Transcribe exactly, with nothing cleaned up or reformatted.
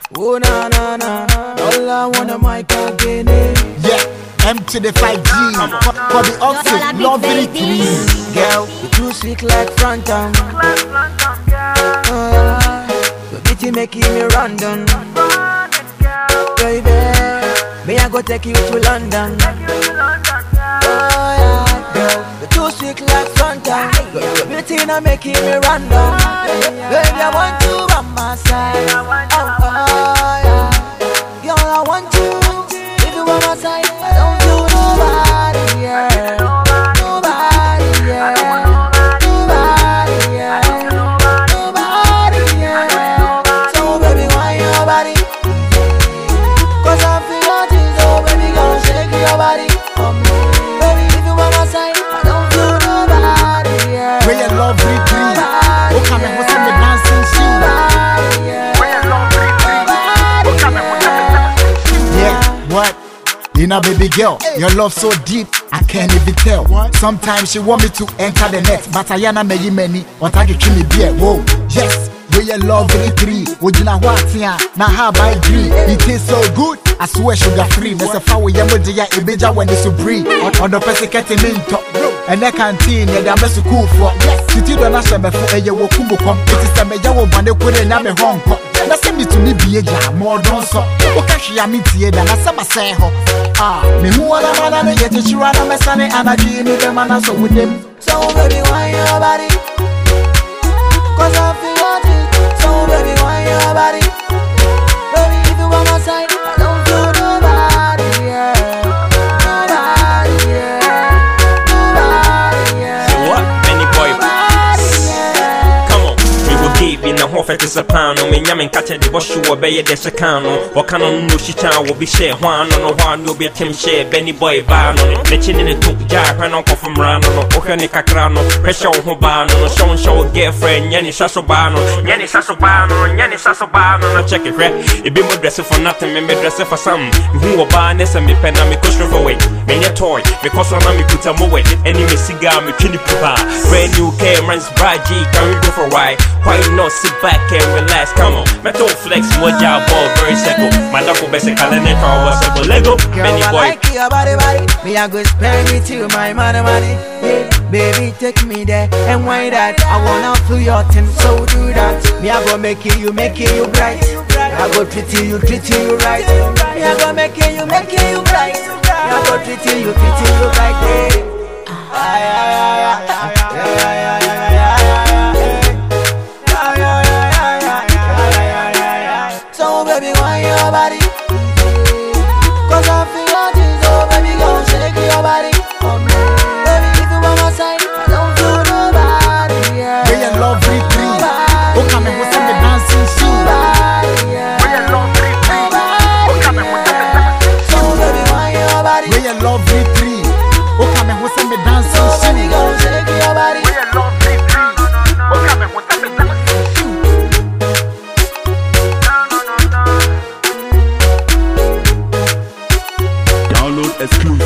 Oh na na na, all I wanna mic again. Yeah, M to the five G. For the oxygen, love it three. Girl, you too sweet like Phantom. Uh, your beauty making me random. Baby, may I go take you to London? Oh yeah, girl, you too sweet like Phantom. Your beauty not making me random. Baby, I want you by my side. Oh, oh yeah, girl, I want you. If you by my side, I don't do nobody, yeah. Nobody, yeah. Nobody, yeah. Nobody, yeah. So baby, why your body? Cause I feel your things, so baby, gon' shake your body. Oh, baby, if you by my side, I don't do nobody, yeah. Where you love it three. Oh, come and what's in the dancing shoe? Yeah, what? You know, baby girl, your love so deep, I can't even tell. Sometimes she want me to enter the net, but I am many many. What I can me beer, whoa, yes. Where you love it three. Would you know what? Now how I agree? It tastes so good. I swear sugar free. There's a far way you would ya ibeja when it's supreme. On the person getting in top. And the canteen, yeah, I'm so cool for. Yes, you don't know some for a year kumbo come. It is a major one, they put in a home. That's me to me be a jam, more don't so. Okay, she am it than a summer say ho. Ah, me who are the man and yet you run a mess and I give me the man so with them. So baby, why your body? Cause I feel your things. So baby, why your body? Baby, if you on my side, I don't feel nobody, yeah. Nobody, yeah. Nobody, yeah. So what, Benny boy? Nobody, yeah. Come on, we will give in the whole fetish a pound. Me yamin catch the bush you obey the secano. What can on no shita will be share one on one will be a team share Benny boy ban on it. The chin in the took jar when uncle from Rano, Okanika Crano, pressure on Hobano, show and show girlfriend, Yanni Sasobano, Yanni Sasobano, Yanni Sasobano, check it, right? It be more dressing for nothing, me dressing for some. Who will buy this and me pen and me cost of away. Me a toy, because I'm me put a away. Any me cigar, me kidney pupa. Brand new cameras, bright G, can we go for a ride? Why not sit back and relax? Come on, metal flex, one job ball, very simple. My double basic calendar car was a Lego, Benny Girl, boy. I like your body, body. Me I go spend with you, my money, money. Yeah, baby, take me there and why that? I wanna feel your thing, so do that. Me I go make you, you make you bright. I go treat you, you treat you right. Me I go make you, you make you bright. Me I go treat you, you treat you right. Yeah. Ay, ay, ay, ay, ay, ay, ay, ay, ay. So baby, why your body? Cause I feel your things, so baby, gon' shake your body. Oh no, baby, if you by my side, I don't feel nobody, yeah. Where you love it three. Oh, come and what's in the dancing shoe? Nobody, yeah. Where you love it three. Nobody, yeah. So baby, why your body? Where you love it three. Oh, come and what's in the dancing So shoe? baby, gon' shake your body. Where you love it three. Oh, come and what's in the dancing shoe? Download exclusive.